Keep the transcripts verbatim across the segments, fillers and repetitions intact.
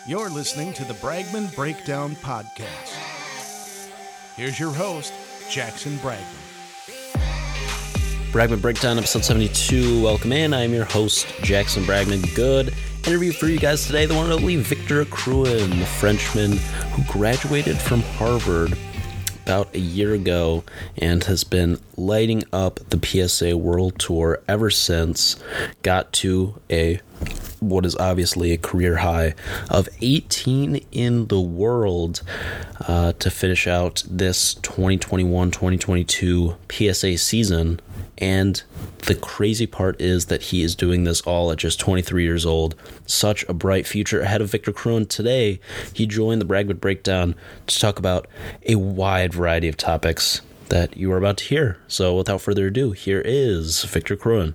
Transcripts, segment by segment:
You're listening to the Bragman Breakdown Podcast. Here's your host, Jackson Bragman. Bragman Breakdown, episode seventy-two. Welcome in. I'm your host, Jackson Bragman. Good interview for you guys today. The one and only Victor Crouin, the Frenchman who graduated from Harvard about a year ago and has been lighting up the P S A World Tour ever since. Got to a what is obviously a career high of eighteen in the world uh, to finish out this twenty twenty-one twenty twenty-two P S A season. And the crazy part is that he is doing this all at just twenty-three years old. Such a bright future ahead of Victor Crouin. Today, he joined the Bragman Breakdown to talk about a wide variety of topics that you are about to hear. So without further ado, here is Victor Crouin.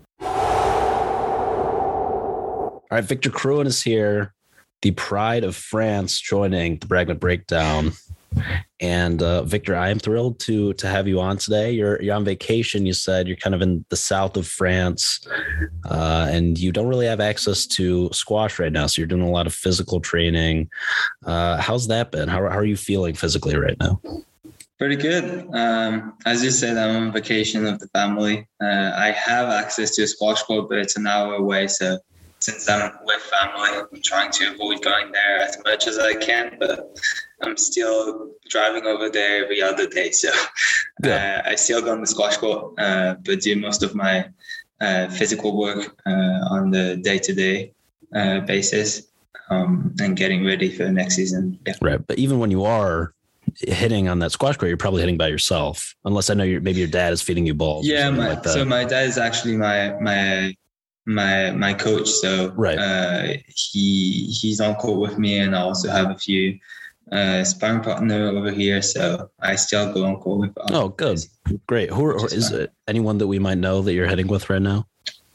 All right, Victor Crouin is here, the pride of France, joining the Bragman Breakdown. And uh, Victor, I am thrilled to to have you on today. You're you're on vacation. You said you're kind of in the south of France, uh, and you don't really have access to squash right now. So you're doing a lot of physical training. Uh, how's that been? How how are you feeling physically right now? Pretty good. Um, as you said, I'm on vacation with the family. Uh, I have access to a squash court, but it's an hour away. So since I'm with family, I'm trying to avoid going there as much as I can, but I'm still driving over there every other day. So yeah. uh, I still go on the squash court, uh, but do most of my uh, physical work uh, on the day-to-day uh, basis um, and getting ready for the next season. Yeah. Right. But even when you are hitting on that squash court, you're probably hitting by yourself, unless I know you're, maybe your dad is feeding you balls. Yeah. Or my, like that. So my dad is actually my, my, my my coach, so right. uh he he's on court with me, and I also have a few uh sparring partner over here, so I still go on court with other oh good guys. Great. Who are, is fun. It anyone that we might know that you're heading with right now?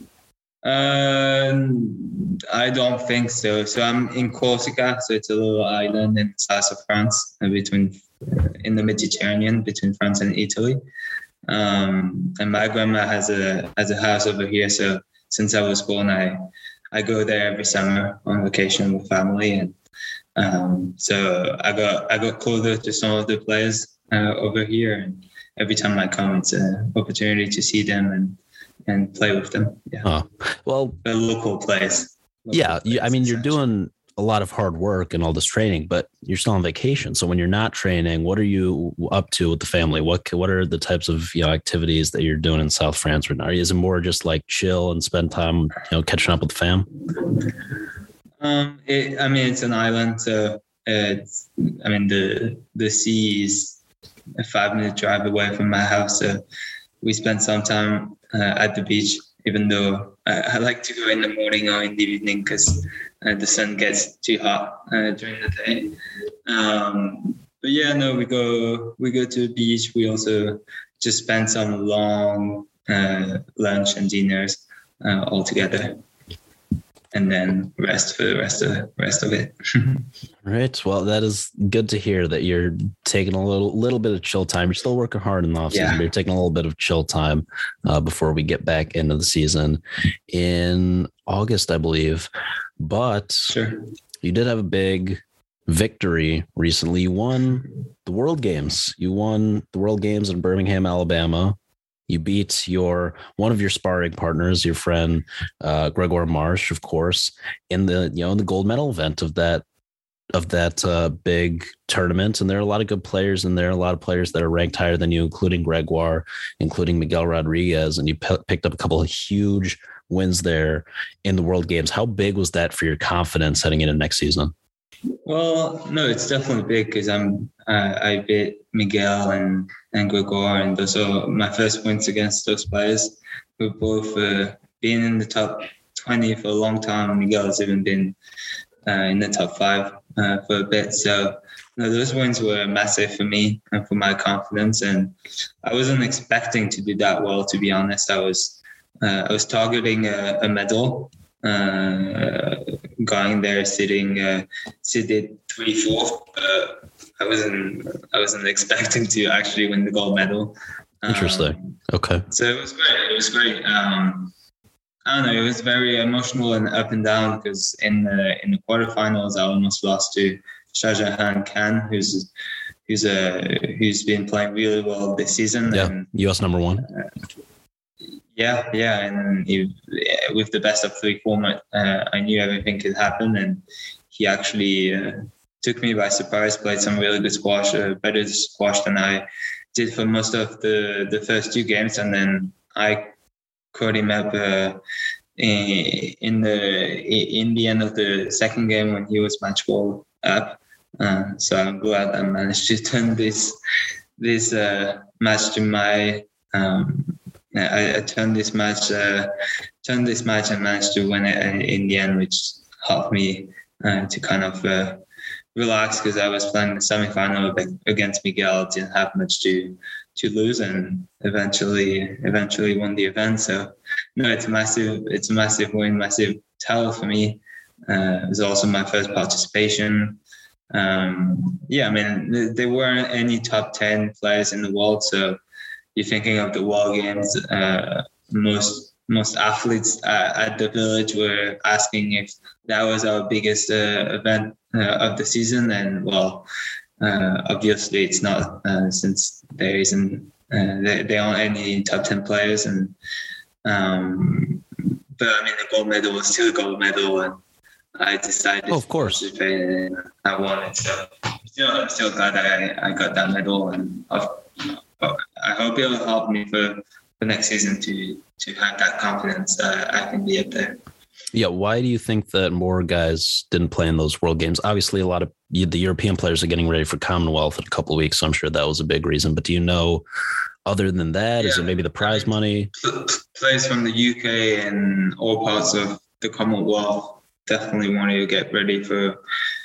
um I don't think so. So I'm in Corsica, so it's a little island in the south of France, between in the Mediterranean, between France and Italy. Um and my grandma has a has a house over here, so since I was born, I, I go there every summer on vacation with family, and um, so I got I got closer to some of the players uh, over here. And every time I come, it's an opportunity to see them and, and play with them. Yeah. Oh, well, the local players. Local yeah, players, I mean, you're doing a lot of hard work and all this training, but you're still on vacation. So when you're not training, what are you up to with the family? What what are the types of you know activities that you're doing in South France right now? Is it more just like chill and spend time, you know, catching up with the fam? Um, it, I mean, it's an island, so it's. I mean, the the sea is a five minute drive away from my house, so we spend some time uh, at the beach. Even though I, I like to go in the morning or in the evening because uh, the sun gets too hot uh, during the day. Um, but yeah, no, we go we go to the beach. We also just spend some long uh, lunch and dinners uh, all together, and then rest for the rest of rest of it. Right. Well, that is good to hear that you're taking a little little bit of chill time. You're still working hard in the off season, yeah. But you're taking a little bit of chill time uh, before we get back into the season in August, I believe. But sure. You did have a big victory recently. You won the World Games. You won the World Games in Birmingham, Alabama. You beat your one of your sparring partners, your friend uh, Gregor Marsh, of course, in the you know in the gold medal event of that of that uh, big tournament. And there are a lot of good players in there, a lot of players that are ranked higher than you, including Gregor, including Miguel Rodriguez, and you p- picked up a couple of huge wins there in the World Games. How big was that for your confidence heading into next season? Well, no, it's definitely big because I'm uh, I beat Miguel and and Gregor, and those are my first wins against those players. We've both uh, been in the top twenty for a long time. Miguel has even been uh, in the top five uh, for a bit. So you know, those wins were massive for me and for my confidence. And I wasn't expecting to do that well, to be honest. I was uh, I was targeting a, a medal. Uh, going there, sitting, uh, sitting three fourth. Uh, I wasn't, I wasn't expecting to actually win the gold medal. Interesting. Um, okay. So it was great. It was great. Um, I don't know. It was very emotional and up and down because in the in the quarterfinals, I almost lost to Shahjahan Khan, who's who's a who's been playing really well this season. Yeah, and, U S number one. Uh, yeah, yeah, and he, with the best of three format, uh, I knew everything could happen, and he actually uh, took me by surprise. Played some really good squash, uh, better squash than I did for most of the the first two games, and then I caught him up uh, in, in the in the end of the second game when he was match ball up. Uh, so I'm glad I managed to turn this this uh, match to my. Um, I, I turned this match, uh, turned this match, and managed to win it in the end, which helped me uh, to kind of uh, relax because I was playing the semi-final against Miguel. Didn't have much to to lose, and eventually, eventually won the event. So, no, it's a massive, it's a massive win, massive title for me. Uh, it was also my first participation. Um, yeah, I mean, there weren't any top ten players in the world, so. You're thinking of the World Games. Uh, most most athletes uh, at the village were asking if that was our biggest uh, event uh, of the season, and well, uh, obviously it's not uh, since there isn't uh, there, there aren't any top ten players. And um, but I mean, the gold medal was still a gold medal, and I decided. Oh, of course, to participate, and I won it. So still, I'm still glad I I got that medal, and. I've, I hope it'll help me for, for next season to to have that confidence that I can be up there. Yeah, why do you think that more guys didn't play in those World Games? Obviously, a lot of the European players are getting ready for Commonwealth in a couple of weeks, so I'm sure that was a big reason. But do you know, other than that, yeah, is it maybe the prize money? Players from the U K and all parts of the Commonwealth definitely want to get ready for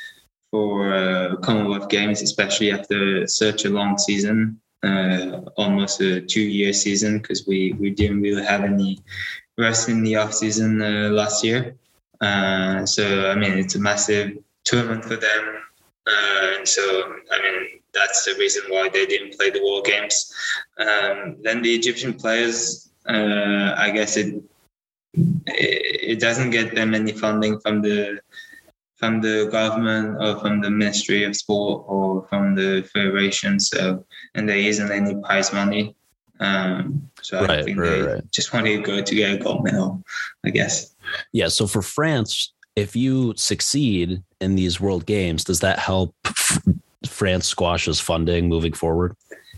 for uh, Commonwealth Games, especially after such a long season. Uh, almost a two-year season because we, we didn't really have any rest in the off-season uh, last year. Uh, so, I mean, it's a massive tournament for them. Uh, and so, I mean, that's the reason why they didn't play the World Games. Um, then the Egyptian players, uh, I guess it, it it doesn't get them any funding from the from the government or from the Ministry of Sport or from the federation. So, and there isn't any prize money. Um, so right, I think right, they right. just wanted to go to get a gold medal, I guess. Yeah. So for France, if you succeed in these World Games, does that help f- France squash's funding moving forward?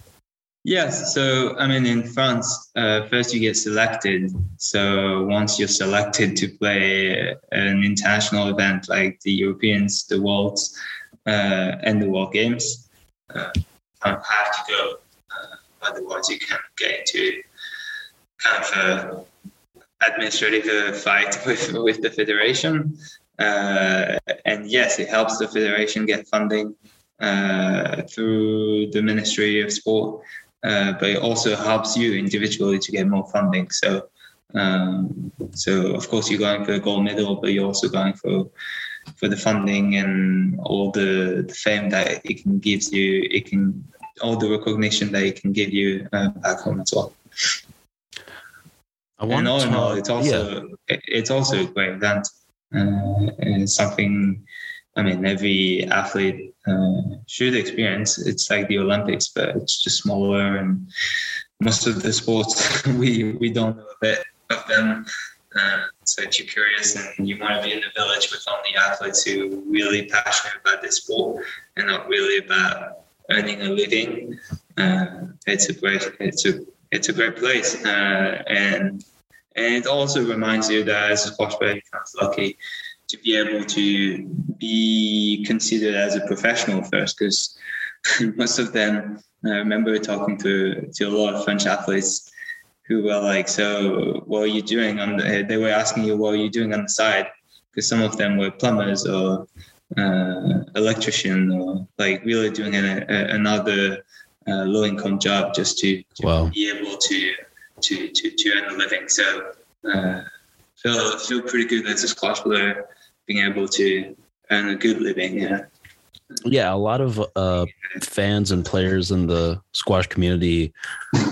Yes. So, I mean, in France, uh, first you get selected. So once you're selected to play an international event like the Europeans, the Worlds, uh, and the World Games, uh, you kind of have to go. Uh, otherwise, you can get into kind of a administrative fight with, with the federation. Uh, and yes, it helps the federation get funding uh, through the Ministry of Sport. Uh, but it also helps you individually to get more funding. So, um, so of course you're going for a gold medal, but you're also going for for the funding and all the, the fame that it can give you. It can all the recognition that it can give you uh, back home as well. I want and all to, in all, it's also yeah. it's also a great event. Uh, and it's something. I mean, every athlete uh, should experience. It's like the Olympics, but it's just smaller, and most of the sports we we don't know a bit of them. Uh, so if you're curious and you want to be in the village with only athletes who are really passionate about this sport and not really about earning a living, uh, it's a great it's a it's a great place, uh, and and it also reminds you that as a squash player, you're lucky to be able to be considered as a professional first, because most of them, I remember talking to, to a lot of French athletes who were like, so what are you doing on the, they were asking you, what are you doing on the side? Because some of them were plumbers or uh, electrician or like really doing a, a, another uh, low income job just to, to wow. be able to, to, to, to earn a living. So, uh, feel feel pretty good as a squash player being able to earn a good living. Yeah, yeah. A lot of uh, fans and players in the squash community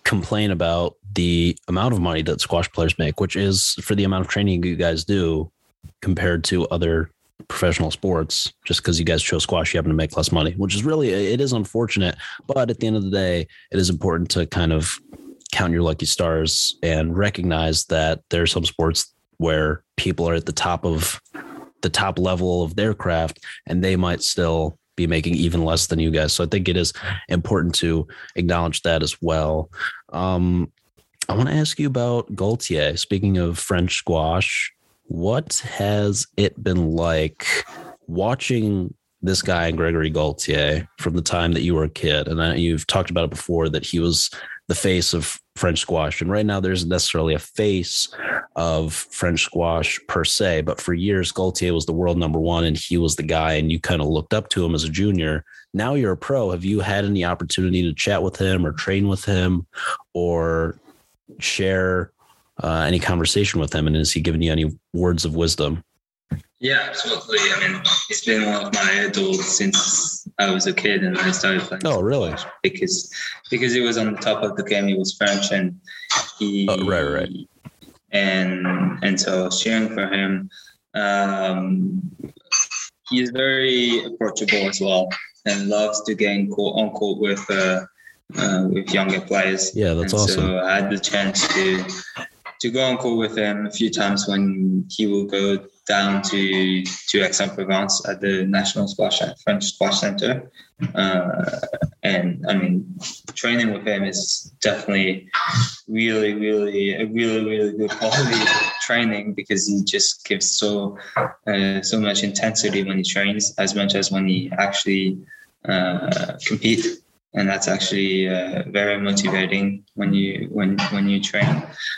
complain about the amount of money that squash players make, which is for the amount of training you guys do compared to other professional sports. Just because you guys chose squash, you happen to make less money, which is really, it is unfortunate. But at the end of the day, it is important to kind of count your lucky stars and recognize that there are some sports where people are at the top of the top level of their craft and they might still be making even less than you guys. So I think it is important to acknowledge that as well. Um, I want to ask you about Gaultier. Speaking of French squash, what has it been like watching this guy, Gregory Gaultier, from the time that you were a kid? And I, you've talked about it before, that he was the face of French squash. And right now there isn't necessarily a face of French squash per se, but for years, Gaultier was the world number one and he was the guy, and you kind of looked up to him as a junior. Now you're a pro. Have you had any opportunity to chat with him or train with him or share uh, any conversation with him? And has he given you any words of wisdom? Yeah, absolutely. I mean, he's been one of my idols since I was a kid and I started playing. Oh, really? Because because he was on the top of the game. He was French, and he oh, right, right. And and so cheering for him. Um, he's very approachable as well, and loves to get on court, on court with uh, uh, with younger players. Yeah, that's and awesome. So I had the chance to to go on court with him a few times when he will go down to to Aix-en-Provence at the National Squash French Squash Center, uh, and I mean, training with him is definitely really, really a really, really good quality training, because he just gives so uh, so much intensity when he trains, as much as when he actually uh, compete, and that's actually uh, very motivating when you when when you train.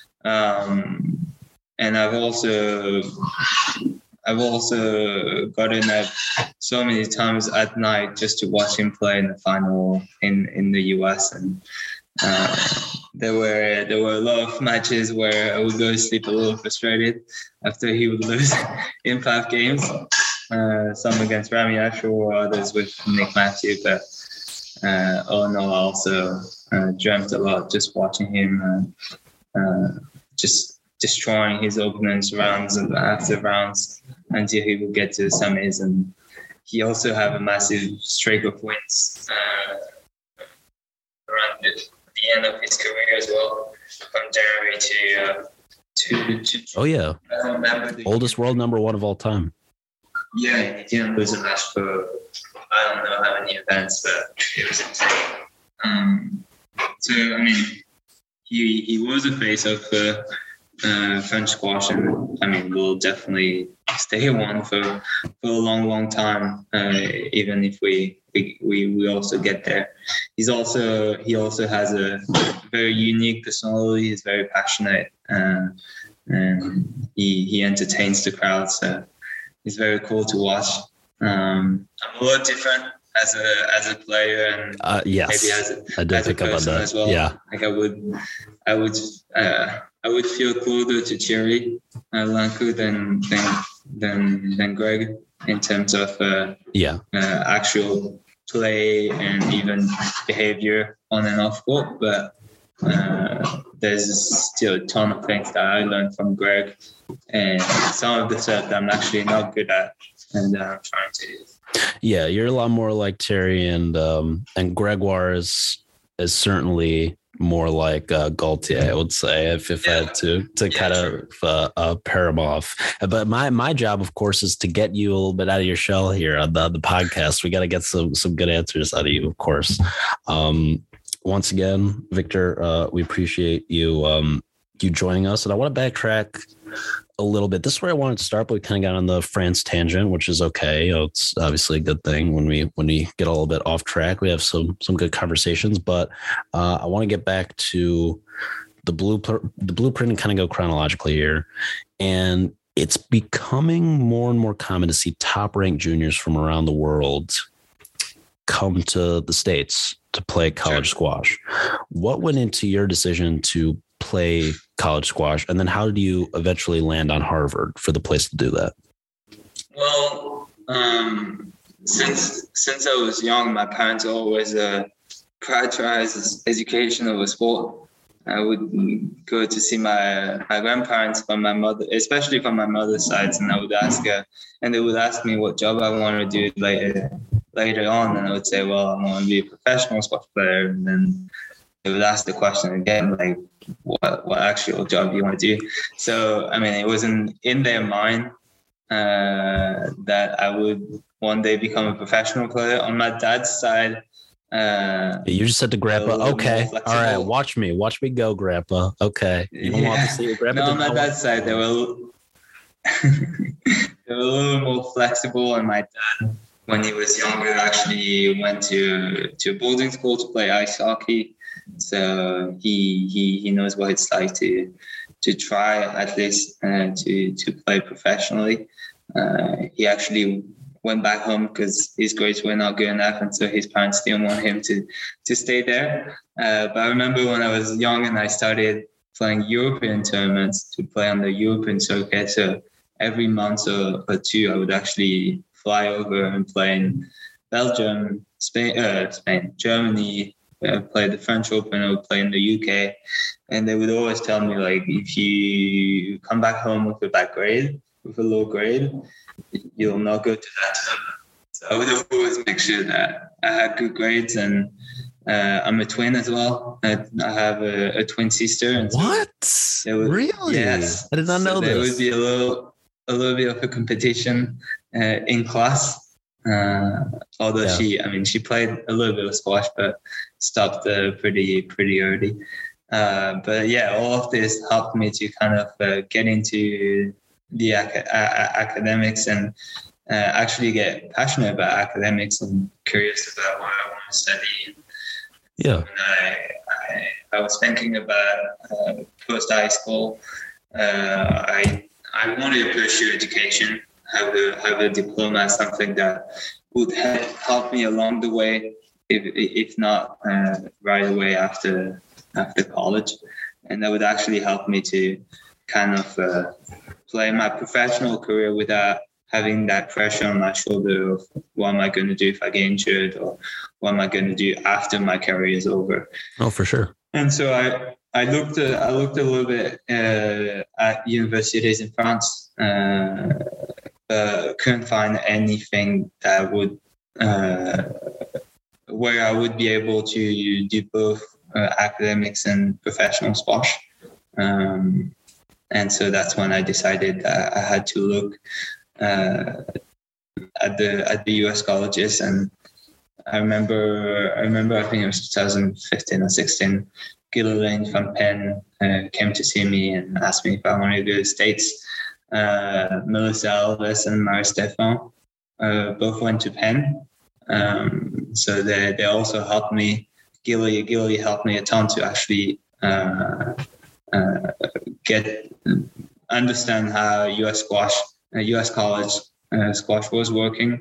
Um, And I've also, I've also gotten up so many times at night just to watch him play in the final in, in the U S. And uh, there were there were a lot of matches where I would go to sleep a little frustrated after he would lose in five games. Uh, some against Rami Ashur, others with Nick Matthew. But uh, oh no, I also uh, dreamt a lot just watching him, uh, uh, just. destroying his opponents rounds and after rounds until he would get to the semis. And he also have a massive streak of wins uh, around the, the end of his career as well, from January to uh, to, to oh yeah, I don't remember the oldest world number one of all time. Yeah, he didn't lose a match for I don't know how many events, but it was insane. Um, so I mean, he he was a face of uh, Uh, French squash, and I mean, will definitely stay one for for a long, long time. Uh, even if we, we we we also get there, he's also he also has a very unique personality. He's very passionate, uh, and he he entertains the crowd. So he's very cool to watch. Um, I'm a lot different as a as a player, and uh, yes, maybe as a, I did as pick a up on that as well. Yeah, like I would, I would. Uh, I would feel closer to Thierry uh, Lancoux than than than than Greg in terms of uh, yeah uh, actual play and even behavior on and off court. But uh, there's still a ton of things that I learned from Greg, and some of the stuff that I'm actually not good at, and uh, I'm trying to. Yeah, you're a lot more like Thierry, and um, and Gregoire is is certainly more like uh, Gaultier, I would say, if, if yeah. I had to to yeah, kind true. of uh, uh, pair them off. But my my job, of course, is to get you a little bit out of your shell here on the, the podcast. We got to get some some good answers out of you, of course. Um, once again, Victor, uh, we appreciate you um, you joining us, and I want to backtrack a little bit. This is where I wanted to start, but we kind of got on the France tangent, which is okay. You know, it's obviously a good thing when we when we get a little bit off track. We have some some good conversations, but uh, I want to get back to the blue the blueprint and kind of go chronologically here. And it's becoming more and more common to see top ranked juniors from around the world come to the States to play college sure. squash. What went into your decision to play college squash, and then how did you eventually land on Harvard for the place to do that? Well, um, since since I was young, my parents always uh, prioritized education over sport, I would go to see my my grandparents from my mother, especially from my mother's side, and I would ask her, and they would ask me what job I want to do later later on, and I would say, well, I want to be a professional squash player, and then they would ask the question again, like, what what actual job do you want to do? So, I mean, it wasn't in their mind uh, that I would one day become a professional player. On my dad's side, uh, you just said to Grandpa, okay, all right, watch me, watch me go, Grandpa. Okay, you don't yeah. want to see your Grandpa. No, on my dad's side, they were they were a little more flexible, and my dad, when he was younger, actually went to to a boarding school to play ice hockey. So he he he knows what it's like to to try at least uh, to to play professionally. Uh, he actually went back home because his grades were not good enough, and so his parents didn't want him to to stay there. Uh, but I remember when I was young and I started playing European tournaments to play on the European circuit. So every month or, or two, I would actually fly over and play in Belgium, Spain, uh, Spain, Germany. Uh, play the French Open or play in the U K, and they would always tell me, like, if you come back home with a bad grade, with a low grade, you'll not go to that tournament. So I would always make sure that I had good grades, and uh, I'm a twin as well. I, I have a, a twin sister. And so what? Would, really? Yes. I did not so know there this. There would be a little, a little bit of a competition uh, in class. Uh, although yeah. she, I mean, she played a little bit of squash, but stopped uh, pretty, pretty early. Uh, but yeah, all of this helped me to kind of uh, get into the ac- a- academics and uh, actually get passionate about academics and curious about what I want to study. Yeah. When I, I, I was thinking about uh, post high school. Uh, I, I wanted to pursue education. Have a have a diploma, something that would help me along the way, if if not uh, right away after after college, and that would actually help me to kind of uh, play my professional career without having that pressure on my shoulder of what am I going to do if I get injured, or what am I going to do after my career is over. Oh, for sure. And so I I looked uh, I looked a little bit uh, at universities in France. Uh, Uh, couldn't find anything that would uh, where I would be able to do both uh, academics and professional squash, um, and so that's when I decided that I had to look uh, at the at the U S colleges. And I remember I remember I think it was twenty fifteen or sixteen. Gillian from Penn uh, came to see me and asked me if I wanted to go to the States. Uh, Melissa Alves and Mary Stefan uh, both went to Penn, um, so they they also helped me. Gilly Gilly helped me a ton to actually uh, uh, get understand how U S squash, uh, U S college uh, squash was working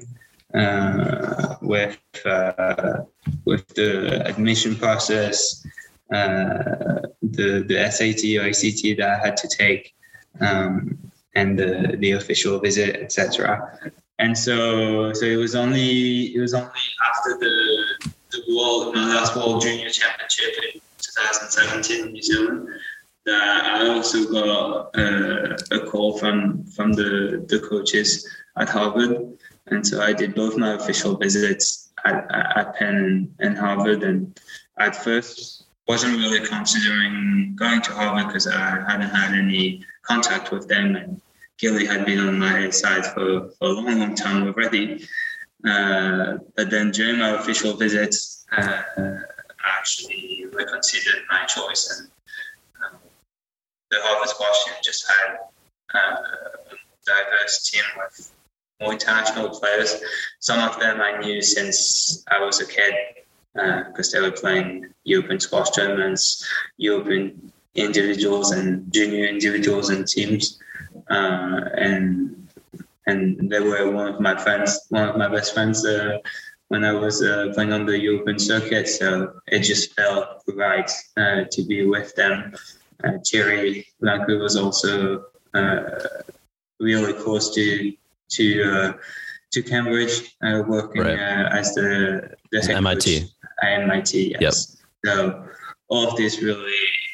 uh, with uh, with the admission process, uh, the the S A T or A C T that I had to take. Um, and the, the official visit, et cetera. And so, so it was only it was only after the the world, my last World Junior Championship in twenty seventeen in New Zealand that I also got uh, a call from from the the coaches at Harvard, and so I did both my official visits at at Penn and, and Harvard. And at first, wasn't really considering going to Harvard because I hadn't had any contact with them, and Gilly had been on my side for, for a long, long time already. Uh, but then during my official visits, uh, I actually reconsidered my choice, and um, the Harvard squash team just had uh, a diverse team with more international players. Some of them I knew since I was a kid because uh, they were playing European squash tournaments, European individuals and junior individuals and teams, uh, and and they were one of my friends, one of my best friends uh, when I was uh, playing on the European circuit. So it just felt right uh, to be with them. Uh, Thierry Blanco was also uh, really close to to uh, to Cambridge, uh, working right. uh, as the the head M I T. coach at M I T. Yes. Yep. So all of this really made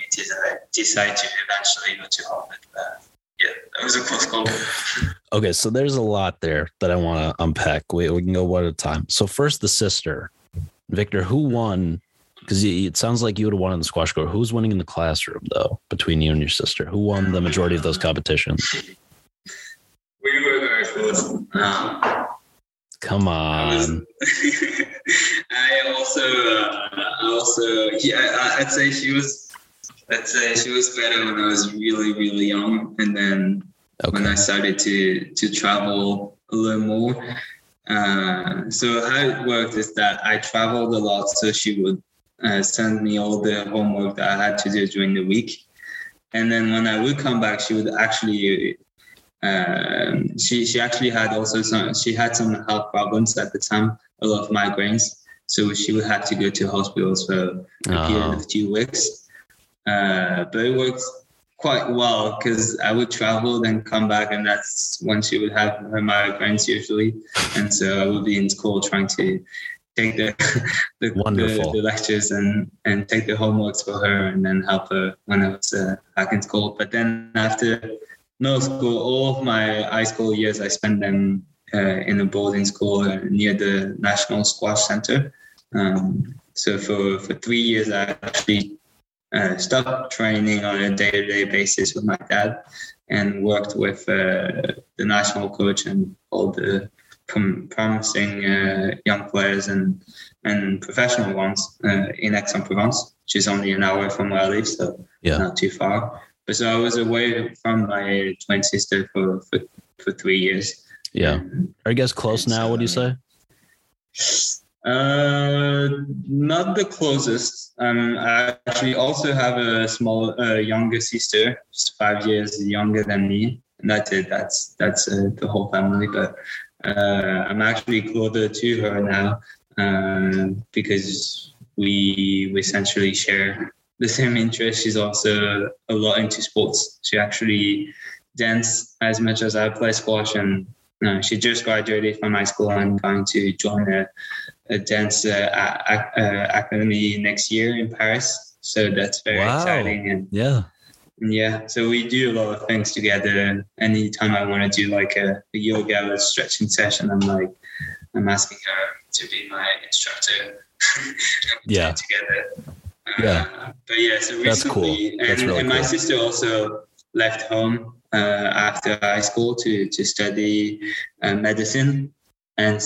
decide, decide to eventually go to Harvard. But yeah, that was a close call. Okay, so there's a lot there that I want to unpack. We, we can go one at a time. So first, the sister. Victor, who won? Because it sounds like you would have won in the squash court. Who's winning in the classroom, though, between you and your sister? Who won the majority of those competitions? We were very close. Um, Come on. I, was, I also, uh, I also, yeah, I'd say she was, I'd say she was better when I was really, really young, and then okay. when I started to to travel a little more. Uh, so how it worked is that I traveled a lot, so she would uh, send me all the homework that I had to do during the week, and then when I would come back, she would actually. Um, she she actually had also some she had some health problems at the time, a lot of migraines, so she would have to go to hospitals for a uh-huh. period of two weeks. Uh, but it worked quite well because I would travel, then come back, and that's when she would have her migraines usually. And so I would be in school trying to take the the, the, the lectures and and take the homeworks for her, and then help her when I was uh, back in school. But then after middle school, all of my high school years, I spent them uh, in a boarding school uh, near the National Squash Center. Um, so for, for three years, I actually uh, stopped training on a day-to-day basis with my dad and worked with uh, the national coach and all the prom- promising uh, young players and, and professional ones uh, in Aix-en-Provence, which is only an hour from where I live, so yeah. not too far. So I was away from my twin sister for, for, for three years. Yeah. And, are you guys close now, so, would you say? Uh, not the closest. Um, I actually also have a small, uh, younger sister, just five years younger than me. And that's it. That's, that's uh, the whole family. But uh, I'm actually closer to her now uh, because we, we essentially share the same interest. She's also a lot into sports. She actually dances as much as I play squash, and uh, she just graduated from high school and going to join a, a dance uh, a, a, academy next year in Paris. So that's very wow. exciting. And yeah, yeah. So we do a lot of things together. Anytime I want to do like a, a yoga or stretching session, I'm like, I'm asking her to be my instructor. yeah. Together. Yeah, uh, but yeah, so recently, that's cool. That's and, really and my cool. sister also left home uh, after high school to to study uh, medicine, and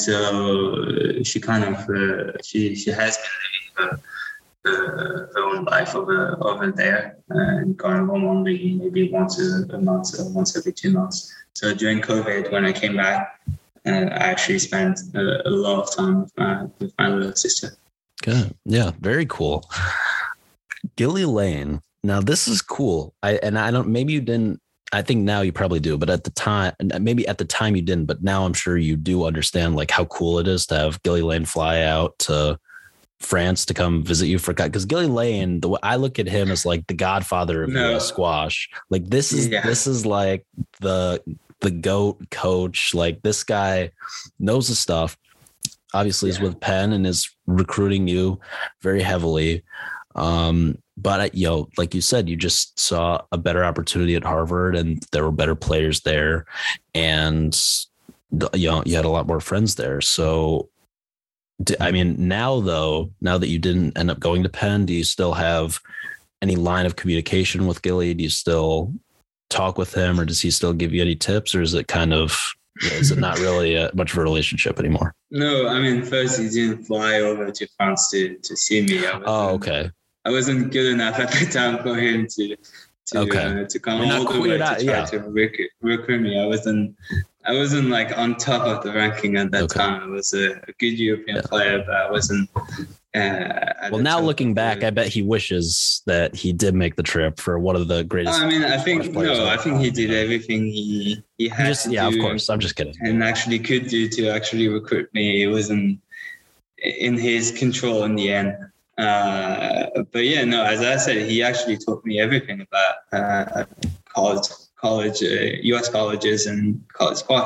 so she kind of uh, she she has been living her, her, her own life over over there and going home only maybe once a, a month or once every two months. So during COVID, when I came back, uh, I actually spent a, a lot of time with my with my little sister. Good, yeah, very cool. Gilly Lane. Now this is cool. I and I don't. Maybe you didn't. I think now you probably do, but at the time, maybe at the time you didn't. But now I'm sure you do understand like how cool it is to have Gilly Lane fly out to France to come visit you for because Gilly Lane. The way I look at him as like the godfather of no. U S squash. Like this is yeah. this is like the the GOAT coach. Like this guy knows the stuff. Obviously, yeah. is with Penn and is recruiting you very heavily. Um, but you know, like you said, you just saw a better opportunity at Harvard, and there were better players there, and you know, you had a lot more friends there. So, I mean, now though, now that you didn't end up going to Penn, do you still have any line of communication with Gilly? Do you still talk with him, or does he still give you any tips, or is it kind of is it not really a, much of a relationship anymore? No, I mean, first he didn't fly over to France to, to see me. I oh, okay. I wasn't good enough at the time for him to to okay. uh, to come You're all the way to not, try yeah. to recruit, recruit me. I wasn't I wasn't like on top of the ranking at that okay. time. I was a, a good European yeah. player, but I wasn't. Uh, well, now looking back, the, I bet he wishes that he did make the trip for one of the greatest. I mean, I think no, I think he did everything he he had just, to yeah, do. of course. I'm just kidding. And actually could do to actually recruit me. It wasn't in his control in the end. Uh, but yeah, no, as I said, he actually taught me everything about uh, college, college, uh, U S colleges and college squash.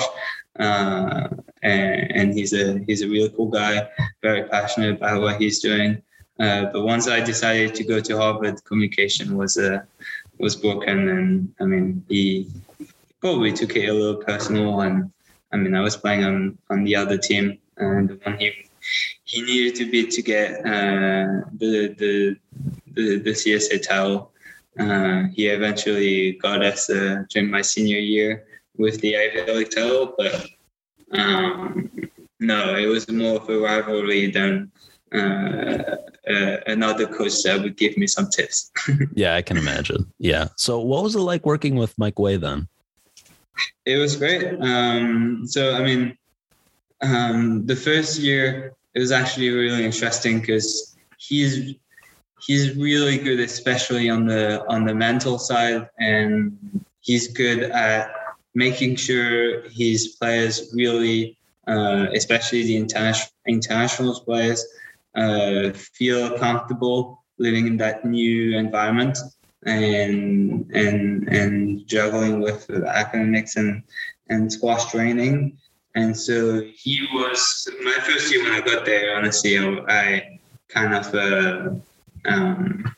Uh, and, and he's a he's a really cool guy, very passionate about what he's doing. Uh, but once I decided to go to Harvard, communication was uh, was broken, and I mean, he probably took it a little personal. And I mean, I was playing on, on the other team, and the one he he needed to beat to get uh, the the the the C S A title. Uh, he eventually got us uh, during my senior year with the Ivy League title, but um, no, it was more of a rivalry than uh, uh, another coach that would give me some tips. Yeah, I can imagine. Yeah. So what was it like working with Mike Way then? It was great. Um, so, I mean, um, the first year, it was actually really interesting because he's he's really good, especially on the on the mental side, and he's good at making sure his players really, uh, especially the international international players, uh, feel comfortable living in that new environment and and and juggling with academics and and squash training. And so he was my first year when I got there. Honestly, I, I kind of. Uh, Um,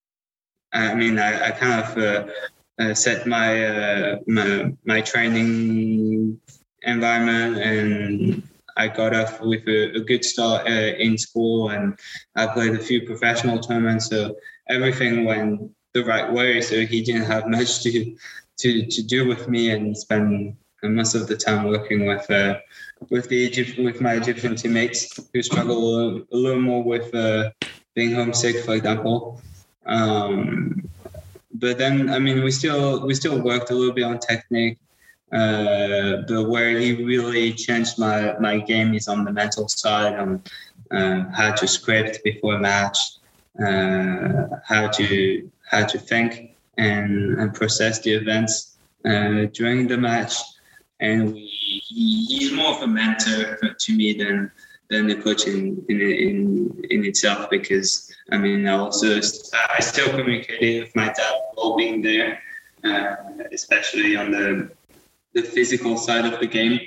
I mean, I, I kind of uh, uh, set my, uh, my my training environment, and I got off with a, a good start uh, in school, and I played a few professional tournaments, so everything went the right way. So he didn't have much to to, to do with me, and spend most of the time working with uh, with the Egypt, with my Egyptian teammates who struggle a little, a little more with. Uh, being homesick, for example. Um, but then, I mean, we still we still worked a little bit on technique. Uh, but where he really changed my, my game is on the mental side, on uh, how to script before a match, uh, how to how to think and, and process the events uh, during the match. And we, he, he's more of a mentor to me than. than the coach in, in in in itself, because I mean I also I still communicated with my dad while being there, uh, especially on the the physical side of the game,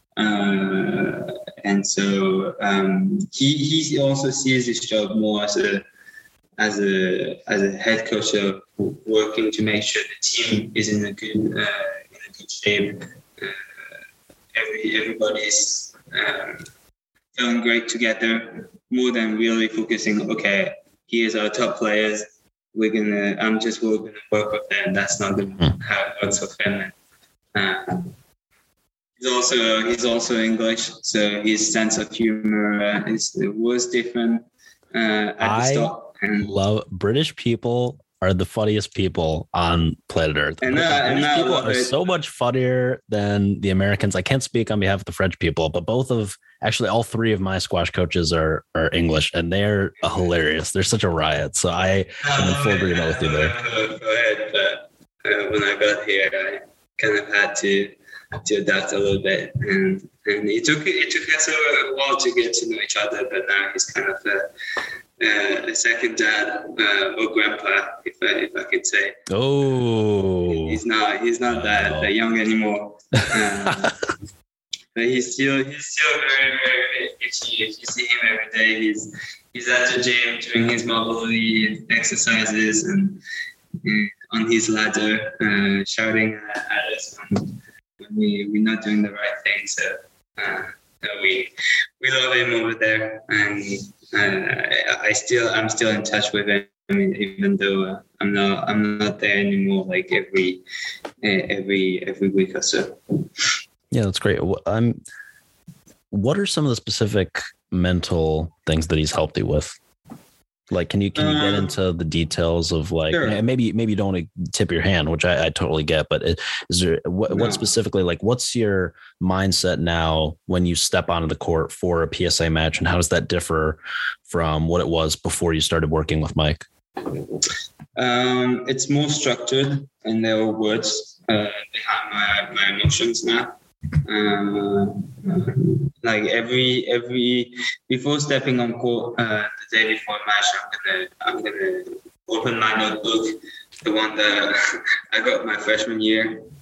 uh, and so um, he he also sees his job more as a as a as a head coach of working to make sure the team is in a good uh, in a good shape. Uh, every everybody's. Um, feeling great together, more than really focusing, okay, here's our top players, we're gonna, I'm just we're gonna work with them. That's not gonna how it works with him. Uh, he's also he's also English, so his sense of humor uh, is was different uh, at the I start. And love British people are the funniest people on planet Earth. And, uh, British and people uh, are so much funnier than the Americans. I can't speak on behalf of the French people, but both of actually all three of my squash coaches are are English, and they're hilarious. They're such a riot. So I am in full agreement with you there. Uh, go ahead, but uh, when I got here, I kind of had to to adapt a little bit, and and it took it took us a while to get to know each other. But now he's kind of a, uh, a second dad uh, or grandpa, if I, if I could say. Oh, he's not he's not that, wow. that young anymore. Um, But he's still he's still very very itchy. If you see him every day, he's he's at the gym doing his mobility exercises and uh, on his ladder, uh, shouting at, at us when, when we we're not doing the right thing. So, uh, so we we love him over there, and uh, I still I'm still in touch with him. I mean, even though uh, I'm not I'm not there anymore, like every uh, every every week or so. Yeah, that's great. I'm. What are some of the specific mental things that he's helped you with? Like, can you can you get Um, into the details of like sure. and maybe maybe you don't want to tip your hand, which I, I totally get. But is there what, No. what specifically like what's your mindset now when you step onto the court for a P S A match, and how does that differ from what it was before you started working with Mike? Um, it's more structured, and there are words uh, behind my my emotions now. Uh, like every every before stepping on court, uh, the day before a match, I'm gonna I'm gonna open my notebook, the one that I got my freshman year,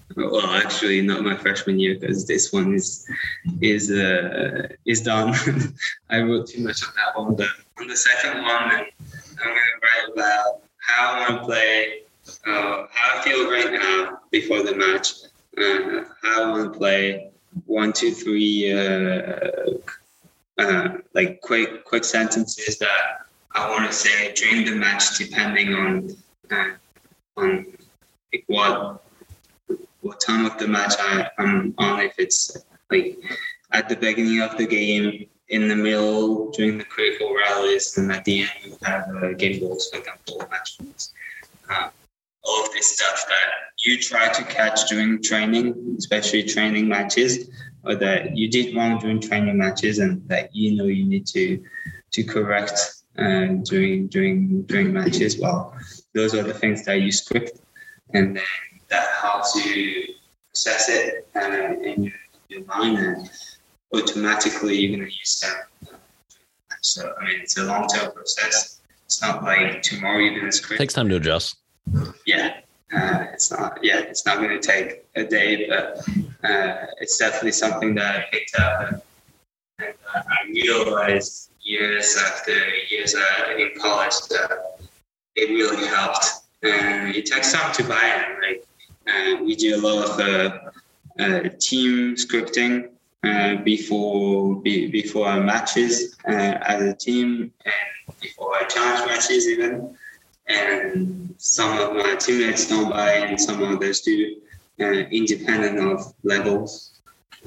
Well, actually, not my freshman year because this one is is uh, is done. I wrote too much on that one. But on the second one, I'm going to write about how I want to play, uh, how I feel right now before the match, uh, how I want to play. One, two, three, uh, uh, like quick quick sentences that I want to say during the match, depending on uh, on like what. what time of the match I, I'm on, if it's like at the beginning of the game, in the middle, during the critical rallies, and at the end we have uh, game balls, for example, match balls. Uh, all of this stuff that you try to catch during training, especially training matches, or that you did wrong during training matches and that you know you need to to correct uh, during during during matches. Well, those are the things that you script, and then that helps you process it uh, in your, your mind, and automatically you're going to use them. So, I mean, it's a long-term process. It's not like tomorrow you're going to script. Takes time to adjust. Yeah, uh, it's not. Yeah, it's not going to take a day, but uh, it's definitely something that I picked up, and, and uh, I realized years after years uh, in college that it really helped. And it takes time to buy in. Like, Uh, we do a lot of uh, uh, team scripting uh, before be, before our matches uh, as a team, and before our challenge matches even. And some of my teammates don't buy in, some others do, uh, independent of levels.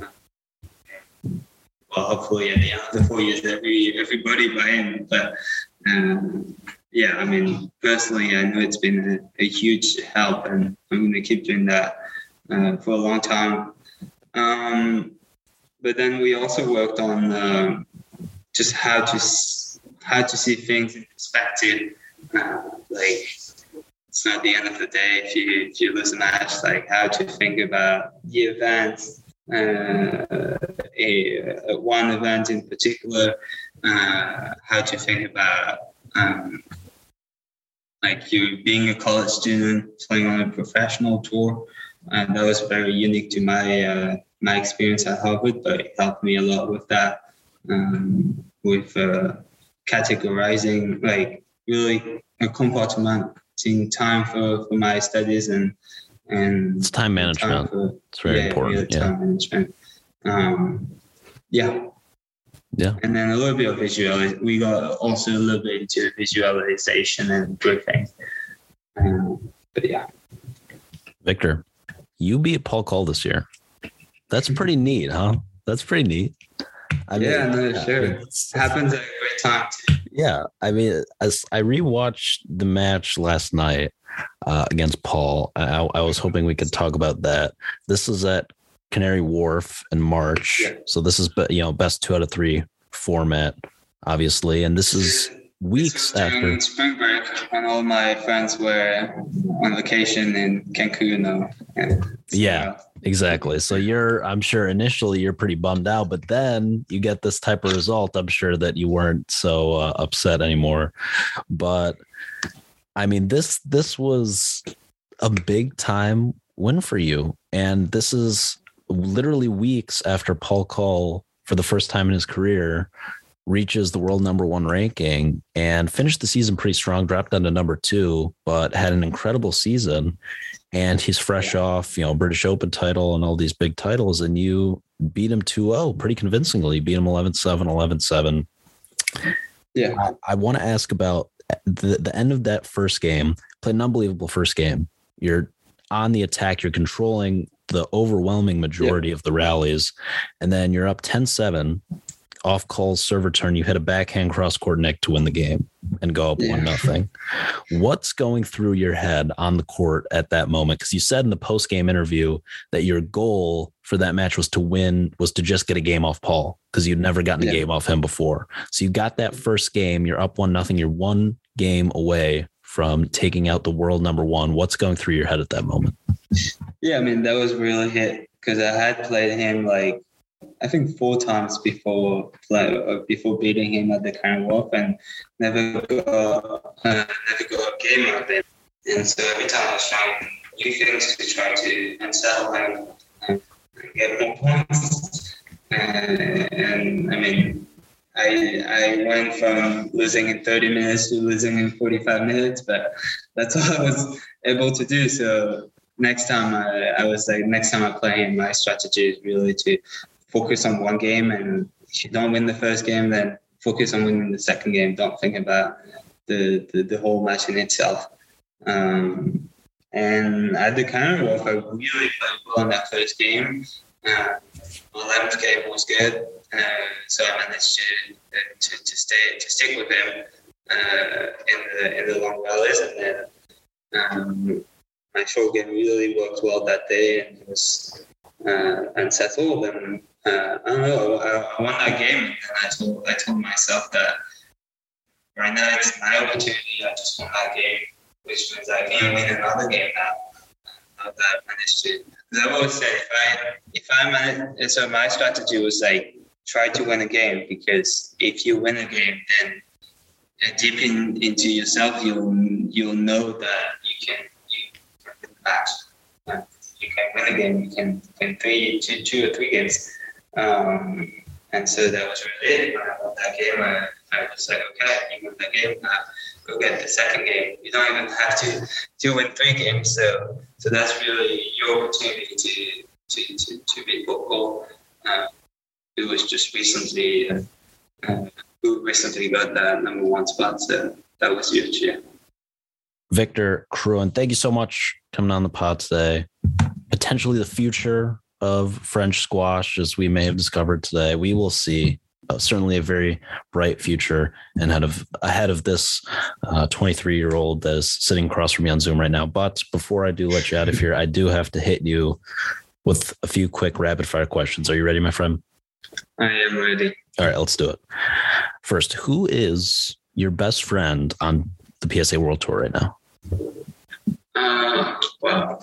Well, hopefully at the end of the four years, every everybody buy in. But um, yeah, I mean, personally, I know it's been a, a huge help, and I'm going to keep doing that uh, for a long time. Um, but then we also worked on uh, just how to how to see things in perspective. Uh, like, it's not the end of the day if you if you lose a match. Like, how to think about the event, uh, a, a one event in particular. Uh, how to think about. Um, like you being a college student playing on a professional tour, and that was very unique to my uh, my experience at Harvard, but it helped me a lot with that, um, with uh, categorizing, like really a compartmenting time for, for my studies, and and it's time management. Time for, it's very yeah, important. Really yeah, time management. Um, yeah. Yeah. And then a little bit of visual. We got also a little bit into visualization and briefing. Um, but yeah. Victor, you beat Paul Cole this year. That's pretty neat, huh? That's pretty neat. I mean, yeah, no, yeah, sure. I mean, it happens at a great time too. Yeah. I mean, as I rewatched the match last night uh, against Paul, I, I was hoping we could talk about that. This is at Canary Wharf in March. Yeah. So this is, you know, best two out of three format, obviously. And this is weeks this after spring break when all my friends were on vacation in Cancun. And yeah, exactly. So you're, I'm sure initially you're pretty bummed out, but then you get this type of result. I'm sure that you weren't so uh, upset anymore. But I mean, this, this was a big time win for you. And this is literally weeks after Paul Cole, for the first time in his career, reaches the world number one ranking and finished the season pretty strong, dropped down to number two, but had an incredible season. And he's fresh off, you know, British Open title and all these big titles. And you beat him two oh pretty convincingly, beat him eleven seven, eleven seven. Yeah. I, I want to ask about the, the end of that first game. Played an unbelievable first game. You're on the attack. You're controlling the overwhelming majority yeah. of the rallies. And then you're up ten seven off Cole's server turn. You hit a backhand cross court nick to win the game and go up yeah. one nothing. What's going through your head on the court at that moment? Because you said in the post game interview that your goal for that match was to win, was to just get a game off Paul, because you'd never gotten a yeah. game off him before. So you got that first game, you're up one nothing, you're one game away from taking out the world number one. What's going through your head at that moment? Yeah, I mean, that was really hit because I had played him like, I think four times before play, before beating him at the Canary Wharf, and never got, uh, never got a game out of him. And so every time I was trying new things to try to unsettle and, and get more points. Uh, and I mean, I I went from losing in thirty minutes to losing in forty-five minutes, but that's all I was able to do. So next time I, I was like, next time I play him, my strategy is really to focus on one game. And if you don't win the first game, then focus on winning the second game. Don't think about the, the, the whole match in itself. Um, and at the counter off, I really played well in that first game. Uh, eleventh game was good, uh, so I managed to, to to stay to stick with him uh, in the in the long rallies, and then um, my short game really worked well that day, and it was uh, unsettled. And uh, I don't know, I, I won that game, and I told I told myself that right now it's my opportunity. I just won that game, which means I can win another game now. That I managed to. Because I've always said, if I if I manage, so my strategy was like try to win a game, because if you win a game, then uh, deep in, into yourself, you'll you'll know that you can you can win the match. Uh, you can win a game. You can win three, two, two or three games. Um, and so that was really it. When I won that game, I, I was like, okay, you won that game. Now go get the second game. You don't even have to to win three games. So. So that's really your opportunity to to to, to beat football. Uh, who was just recently uh, uh, who recently got that number one spot. So that was huge. Yeah. Victor Crouin, thank you so much for coming on the pod today. Potentially the future of French squash, as we may have discovered today. We will see. Uh, certainly a very bright future and ahead of ahead of this uh, twenty-three-year-old that is sitting across from me on Zoom right now. But before I do let you out of here, I do have to hit you with a few quick rapid-fire questions. Are you ready, my friend? I am ready. All right, let's do it. First, who is your best friend on the P S A World Tour right now? Uh, well,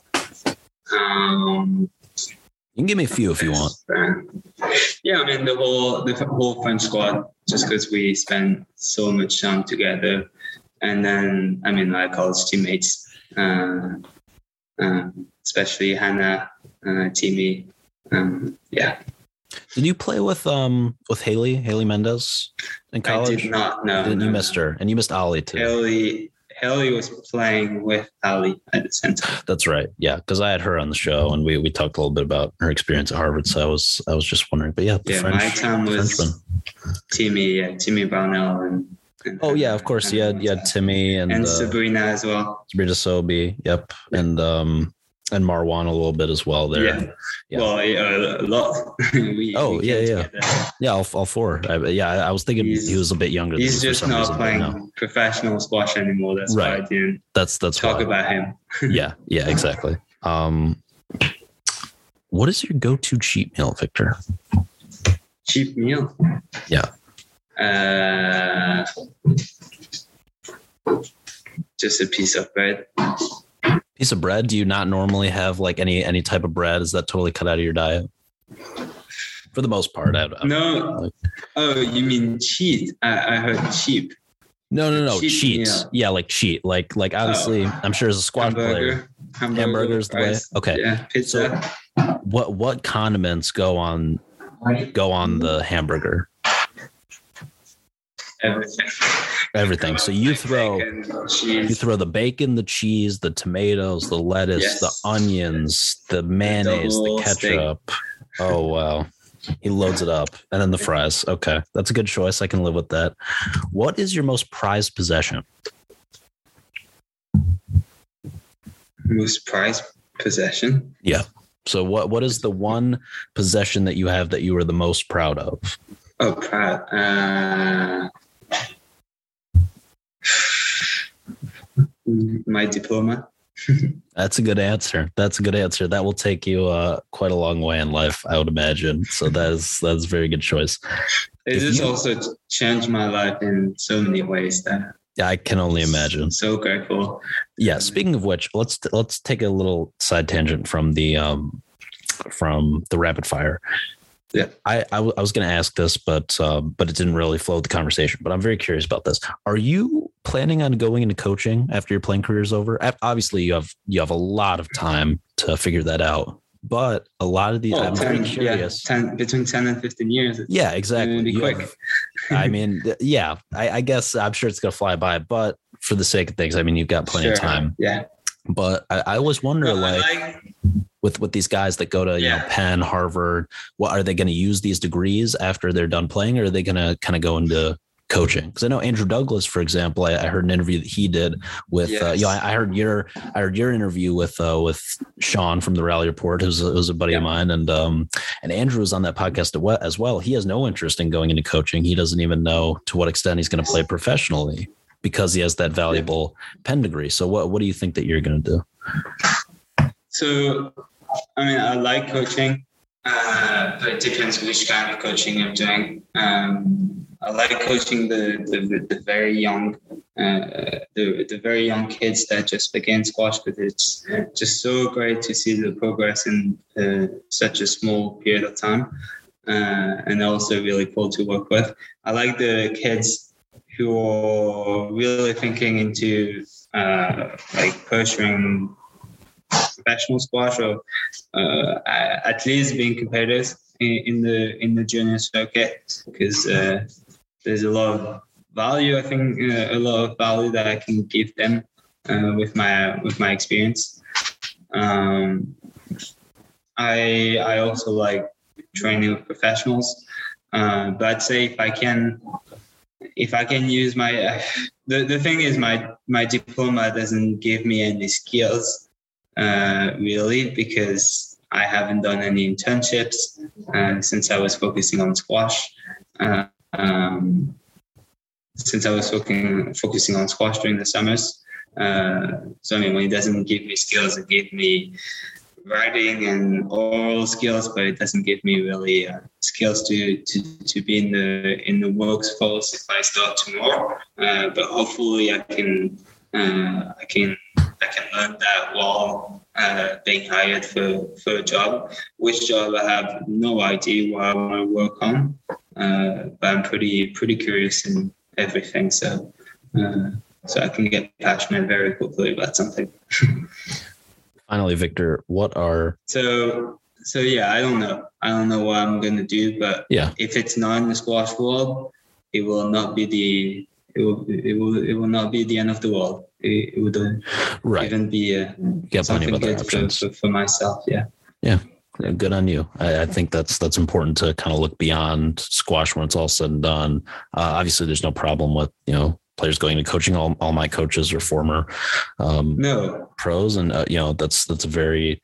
um... You can give me a few if you want. Yeah, I mean the whole the whole French squad, just because we spend so much time together, and then I mean my college teammates, uh, uh, especially Hannah, uh, Timmy. Um, yeah. Did you play with um with Haley Haley Mendez in college? I did not. No, Didn't no, you no. missed her, and you missed Ollie too. Haley. Haley was playing with Ali at the center. That's right. Yeah, because I had her on the show and we we talked a little bit about her experience at Harvard. So I was I was just wondering. But yeah, the yeah, French, my time was Frenchman. Timmy, yeah, Timmy Brownell, and, and oh yeah, of course. Yeah, yeah, Timmy and, and uh, Sabrina as well. Sabrina Sobi. Yep, and um and Marwan a little bit as well there. Yeah. Yeah. Well, yeah, a lot. we, oh we yeah, yeah, together. yeah. All, all four. I, yeah, I was thinking He's, he was a bit younger. He's than me just for some not reason, playing no. professional squash anymore. That's Right. why I didn't That's that's talk why. about him. yeah, yeah, exactly. Um, what is your go-to cheat meal, Victor? Cheap meal. Yeah. Uh, just a piece of bread. Piece of bread. Do you not normally have like any any type of bread? Is that totally cut out of your diet? For the most part, I, I, No. like, Oh, you mean cheat? I, I heard cheap. no, no, no. Cheat Cheat. meal. Yeah, like cheat. Like like obviously, Oh. I'm sure as a squash player, Hamburger. Hamburger. hamburgers the way. fries. Okay. Yeah, pizza. what what condiments go on go on the hamburger? Everything. Everything. So you throw Bacon, you cheese. throw the bacon, the cheese, the tomatoes, the lettuce, Yes. the onions, the mayonnaise, the double ketchup. Oh wow. He loads it up. And then the fries. Okay. That's a good choice. I can live with that. What is your most prized possession? Most prized possession. Yeah. So what what is the one possession that you have that you are the most proud of? Oh, proud. Uh, my diploma. That's a good answer. That's a good answer. That will take you uh, quite a long way in life, I would imagine. So that is that's a very good choice. It If just you- also changed my life in so many ways that Yeah, I can only imagine. I'm so grateful. Yeah. Speaking of which, let's let's take a little side tangent from the um from the rapid fire. Yeah. I I, w- I was going to ask this, but um, but it didn't really flow with the conversation. But I'm very curious about this. Are you planning on going into coaching after your playing career is over? Obviously, you have you have a lot of time to figure that out. But a lot of these, oh, I'm ten, very curious. Yeah, ten, between ten and fifteen years. Yeah, exactly. Be you quick. Have, I mean, yeah, I, I guess I'm sure it's going to fly by. But for the sake of things, I mean, you've got plenty sure. of time. Yeah. But I, I always wonder, well, like, like, with with these guys that go to you yeah. know Penn, Harvard, what are they going to use these degrees after they're done playing, or are they going to kind of go into coaching? Because I know Andrew Douglas, for example, I, I heard an interview that he did with, yes. uh, you know, I, I heard your, I heard your interview with, uh, with Sean from the Rally Report, who's who's a buddy yeah. of mine, and um, and Andrew was on that podcast as well. He has no interest in going into coaching. He doesn't even know to what extent he's going to play professionally because he has that valuable yeah. Penn degree. So what what do you think that you're going to do? So, I mean, I like coaching, uh, but it depends which kind of coaching I'm doing. Um, I like coaching the the, the very young, uh, the the very young kids that just begin squash, but it's just so great to see the progress in uh, such a small period of time, uh, and also really cool to work with. I like the kids who are really thinking into uh, like pursuing professional squash, or uh, at least being competitors in, in the in the junior circuit, because uh, there's a lot of value. I think uh, a lot of value that I can give them uh, with my with my experience. Um, I I also like training with professionals, uh, but I'd say if I can if I can use my uh, the the thing is my my diploma doesn't give me any skills. Uh, really, because I haven't done any internships uh, since I was focusing on squash. Uh, um, since I was focusing focusing on squash during the summers. Uh, so I mean, when it doesn't give me skills, it gives me writing and oral skills, but it doesn't give me really uh, skills to, to to be in the in the workforce if I start tomorrow. Uh, but hopefully, I can uh, I can. I can learn that while uh, being hired for, for a job. Which job I have no idea what I want to work on, uh, but I'm pretty pretty curious in everything. So uh, so I can get passionate very quickly about something. Finally, Victor, what are so so yeah? I don't know. I don't know what I'm going to do, but yeah, if it's not in the squash world, it will not be the it will it will it will not be the end of the world. It would right. even be uh, something good for, for, for myself. Yeah. Yeah. Good on you. I, I think that's that's important to kind of look beyond squash when it's all said and done. Uh, obviously, there's no problem with, you know, players going to coaching. All, all my coaches are former um, no. pros. And, uh, you know, that's that's a very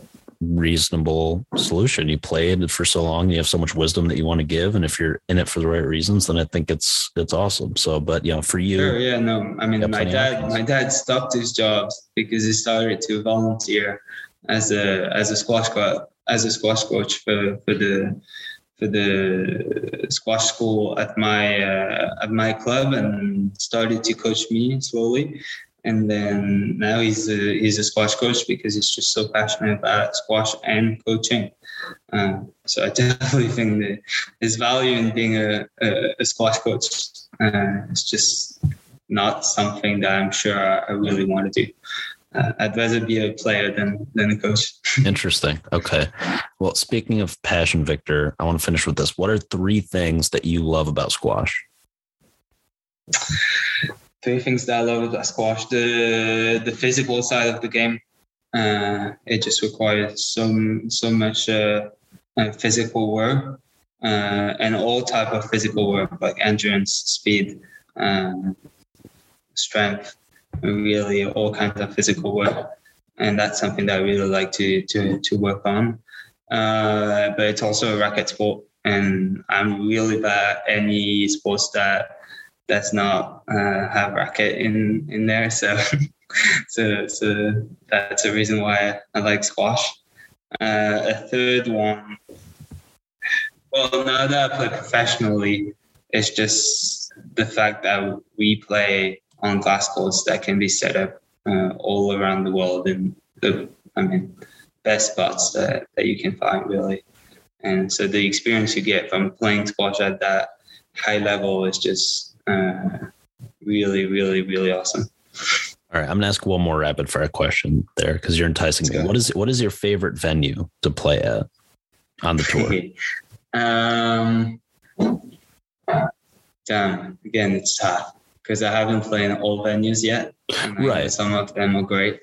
reasonable solution. You played for so long, you have so much wisdom that you want to give, and if you're in it for the right reasons, then I think it's it's awesome. So, but you know, for you, sure, yeah, no, I mean, my dad, my dad stopped his jobs because he started to volunteer as a as a squash coach, as a squash coach for for the for the squash school at my uh, at my club, and started to coach me slowly. And then now he's a, he's a squash coach because he's just so passionate about squash and coaching. Uh, so I definitely think that there's value in being a, a, a squash coach. Uh, it's just not something that I'm sure I really want to do. Uh, I'd rather be a player than, than a coach. Interesting. Okay. Well, speaking of passion, Victor, I want to finish with this. What are three things that you love about squash? Three things that I love about squash: the the physical side of the game. Uh, it just requires so so much uh, uh, physical work, uh, and all type of physical work, like endurance, speed, uh, strength, really all kinds of physical work. And that's something that I really like to to to work on. Uh, but it's also a racket sport, and I'm really bad at any sports that. That's not uh, have racket in, in there. So, so, so that's a reason why I like squash. Uh, a third one, well, now that I play professionally, it's just the fact that we play on glass courts that can be set up uh, all around the world in the, I mean, best spots that, that you can find, really. And so the experience you get from playing squash at that high level is just Uh, really, really, really awesome. All right, I'm gonna ask one more rapid fire question there because you're enticing me. What is what is your favorite venue to play at on the tour? um, damn, again, it's tough because I haven't played in all venues yet. Right, some of them are great.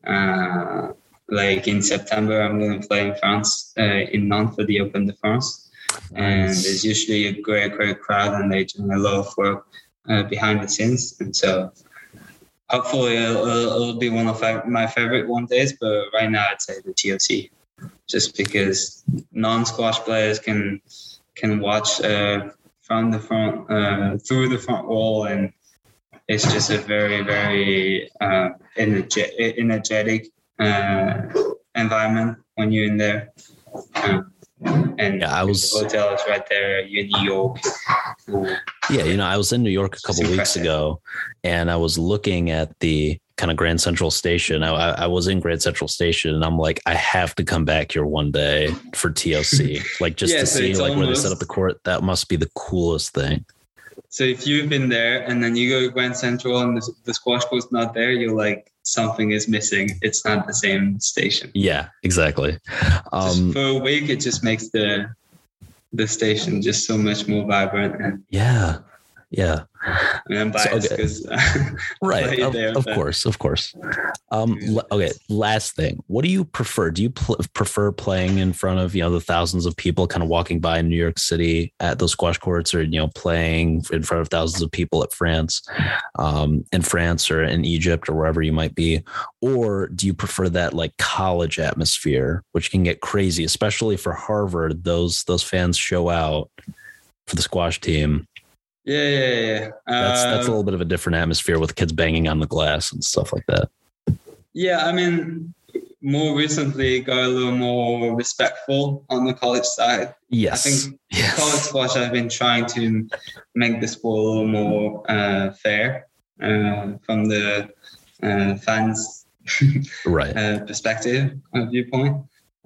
Uh, like in September, I'm going to play in France, uh, in Nantes for the Open de France, nice. And there's usually a great, great crowd, and they do a lot of work uh, behind the scenes, and so. Hopefully it'll, it'll be one of my favorite one days, but right now I'd say the T O C, just because non-squash players can can watch uh, from the front uh, through the front wall, and it's just a very very uh, energetic, energetic uh, environment when you're in there. Um, and yeah, I was the hotel is right there. You're in New York. Uh, yeah, you know, I was in New York a couple weeks ago, and I was looking at the kind of Grand Central Station. I, I was in Grand Central Station, and I'm like, I have to come back here one day for T O C, like just yeah, to so see like almost, where they set up the court. That must be the coolest thing. So if you've been there and then you go to Grand Central and the, the squash court's not there, you're like, something is missing. It's not the same station. Yeah, exactly. Um, for a week, it just makes the the station just so much more vibrant. And yeah, yeah. I mean, I'm biased because so, okay. right, of, there, of course, of course. Um, okay, last thing. What do you prefer? Do you pl- prefer playing in front of, you know, the thousands of people kind of walking by in New York City at those squash courts, or, you know, playing in front of thousands of people at France, um, in France or in Egypt or wherever you might be? Or do you prefer that like college atmosphere, which can get crazy, especially for Harvard? Those those fans show out for the squash team. Yeah, yeah, yeah. That's uh, that's a little bit of a different atmosphere with kids banging on the glass and stuff like that. Yeah, I mean, more recently got a little more respectful on the college side. Yes. I think yes. college squash, I've been trying to make the sport a little more uh, fair uh, from the uh, fans' right. uh, perspective or viewpoint.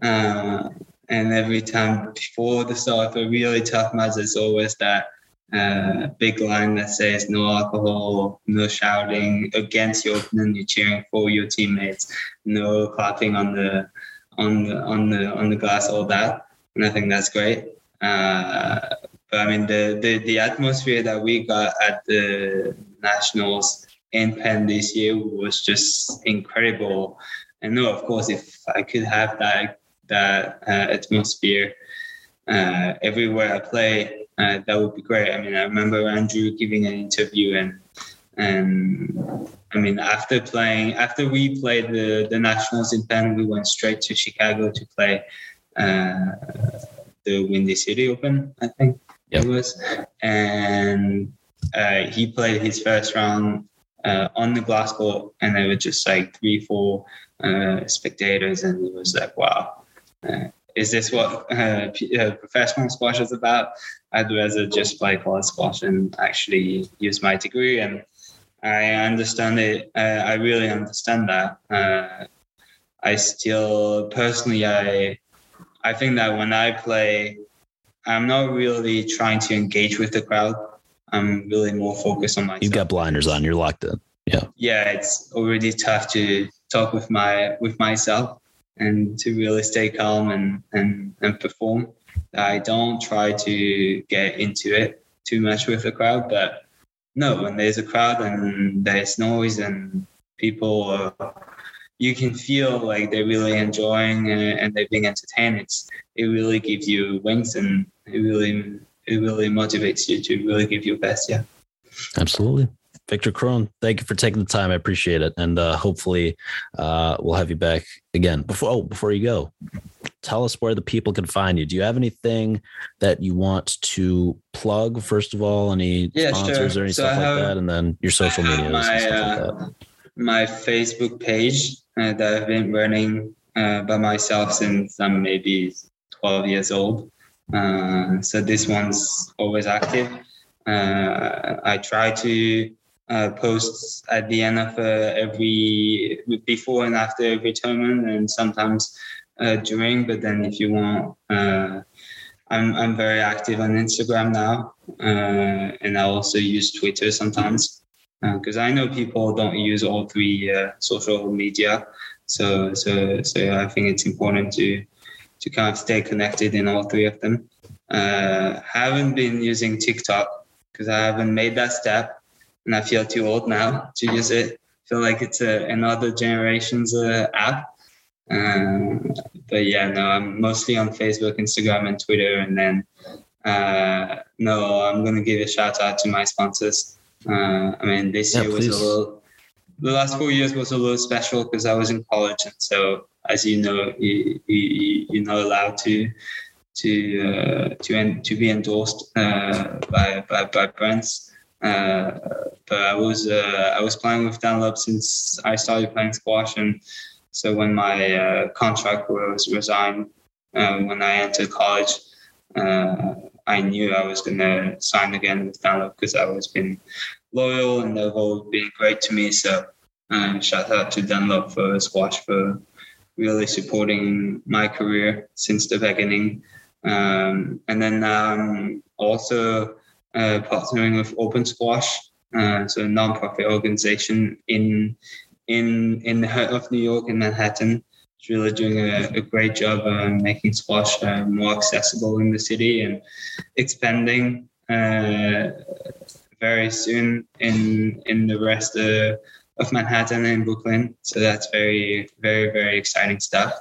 Uh, and every time before the start of a really tough match, there's always that Uh, big line that says no alcohol, no shouting against your opponent, you're cheering for your teammates, no clapping on the on the on the on the glass, all that. And I think that's great. Uh, but I mean the, the the atmosphere that we got at the Nationals in Penn this year was just incredible. And no, of course, if I could have that that uh, atmosphere uh, everywhere I play, Uh, that would be great. I mean, I remember Andrew giving an interview, and and I mean, after playing, after we played the, the Nationals in Penn, we went straight to Chicago to play uh, the Windy City Open, I think yep. it was. And uh, he played his first round uh, on the glass court, and there were just like three, four uh, spectators, and it was like, wow. Uh, Is this what uh, p- uh, professional squash is about? I'd rather just play college squash and actually use my degree. And I understand it. Uh, I really understand that. Uh, I still, personally, I I think that when I play, I'm not really trying to engage with the crowd. I'm really more focused on myself. You've got blinders on. You're locked in. Yeah. Yeah, it's already tough to talk with my with myself. And to really stay calm and, and, and perform. I don't try to get into it too much with the crowd, but no, when there's a crowd and there's noise and people, uh, you can feel like they're really enjoying and, and they're being entertained. It's, it really gives you wings, and it really, it really motivates you to really give your best. Yeah, absolutely. Victor Cron, thank you for taking the time. I appreciate it. And uh, hopefully uh, we'll have you back again. Before oh, before you go, tell us where the people can find you. Do you have anything that you want to plug, first of all? Any yeah, sponsors sure. or any so stuff have, like that? And then your social media. My, and stuff uh, like that. My Facebook page uh, that I've been running uh, by myself since I'm maybe twelve years old. Uh, so this one's always active. Uh, I try to Uh, posts at the end of uh, every, before and after every tournament, and sometimes uh, during. But then, if you want, uh, I'm I'm very active on Instagram now, uh, and I also use Twitter sometimes. because uh, I know people don't use all three uh, social media. So, so, so I think it's important to to kind of stay connected in all three of them. Uh, haven't been using TikTok because I haven't made that step, and I feel too old now to use it. I feel like it's a, another generation's uh, app. Um, but yeah, no, I'm mostly on Facebook, Instagram, and Twitter. And then, uh, no, I'm going to give a shout out to my sponsors. Uh, I mean, this yeah, year was please. a little, the last four years was a little special because I was in college. And so, as you know, you, you, you're not allowed to, to, uh, to, to be endorsed, uh, by, by, by brands. Uh, but I was, uh, I was playing with Dunlop since I started playing squash. And so when my uh, contract was resigned, uh, when I entered college, uh, I knew I was going to sign again with Dunlop because I've always been loyal and they've always been great to me. So uh, shout out to Dunlop for squash for really supporting my career since the beginning. Um, and then um, also uh, partnering with Open Squash, uh, so a non-profit organization in in in the heart of New York, in Manhattan. It's really doing a, a great job uh, making squash uh, more accessible in the city and expanding uh, very soon in in the rest uh, of Manhattan and Brooklyn. So that's very, very, very exciting stuff.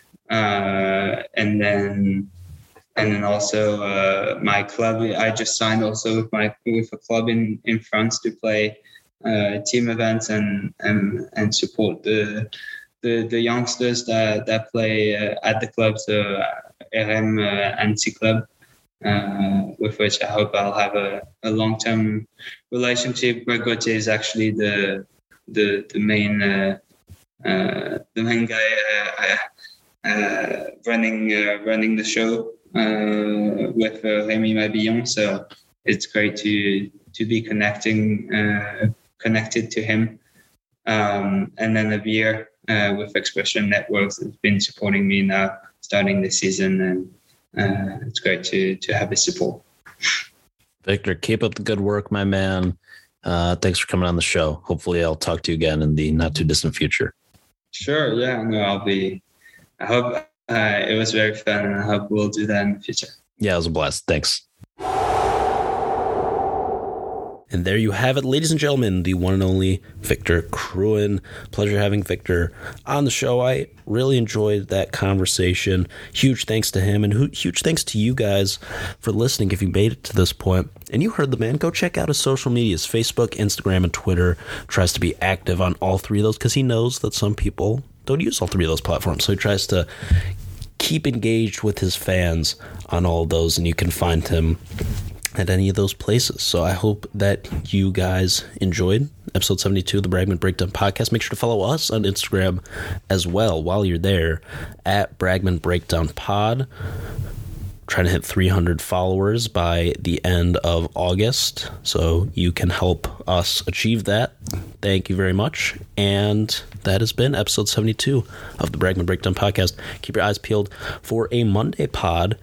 Uh, and then and then also uh, my club, I just signed also with my with a club in, in France to play Uh, team events and, and and support the the the youngsters that that play uh, at the club, so R M uh, Annecy Club, uh, with which I hope I'll have a, a long term relationship. Greg Gauthier is actually the the the main uh, uh, the main guy uh, uh, running uh, running the show uh, with uh, Rémi Mabillon. So it's great to to be connecting. Uh, connected to him. Um, and then Avir uh, with Expression Networks has been supporting me now starting this season, and uh, it's great to to have his support. Victor, keep up the good work, my man. Uh, thanks for coming on the show. Hopefully I'll talk to you again in the not too distant future. Sure, yeah, no, I'll be, I hope uh, it was very fun, and I hope we'll do that in the future. Yeah, it was a blast. Thanks. And there you have it, ladies and gentlemen, the one and only Victor Crouin. Pleasure having Victor on the show. I really enjoyed that conversation. Huge thanks to him, and huge thanks to you guys for listening if you made it to this point. And you heard the man. Go check out his social medias, Facebook, Instagram, and Twitter. Tries to be active on all three of those because he knows that some people don't use all three of those platforms. So he tries to keep engaged with his fans on all of those, and you can find him at any of those places. So I hope that you guys enjoyed episode seventy-two of the Bragman Breakdown podcast. Make sure to follow us on Instagram as well while you're there at Bragman Breakdown Pod. Trying to hit three hundred followers by the end of August, so you can help us achieve that. Thank you very much. And that has been episode seventy-two of the Bragman Breakdown podcast. Keep your eyes peeled for a Monday pod.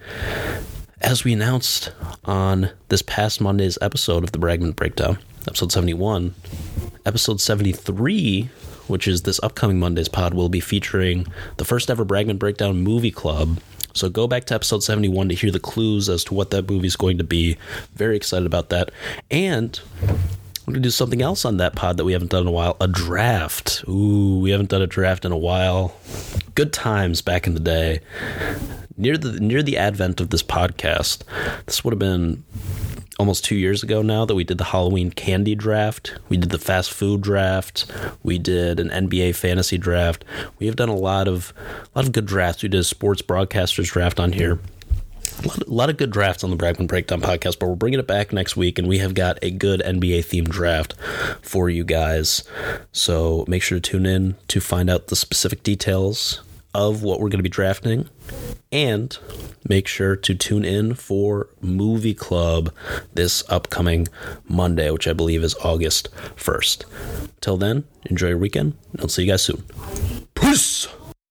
As we announced on this past Monday's episode of the Bragman Breakdown, episode seventy-one, episode seventy-three, which is this upcoming Monday's pod, will be featuring the first ever Bragman Breakdown movie club. So go back to episode seventy-one to hear the clues as to what that movie is going to be. Very excited about that. And we're going to do something else on that pod that we haven't done in a while, a draft. Ooh, we haven't done a draft in a while. Good times back in the day. Near the near the advent of this podcast, this would have been almost two years ago now that we did the Halloween candy draft. We did the fast food draft. We did an N B A fantasy draft. We have done a lot of a lot of good drafts. We did a sports broadcasters draft on here. A lot, a lot of good drafts on the Bragman Breakdown podcast, but we're bringing it back next week, and we have got a good N B A-themed draft for you guys. So make sure to tune in to find out the specific details of what we're going to be drafting, and make sure to tune in for Movie Club this upcoming Monday, which I believe is August first. Till then, enjoy your weekend, and I'll see you guys soon. Peace!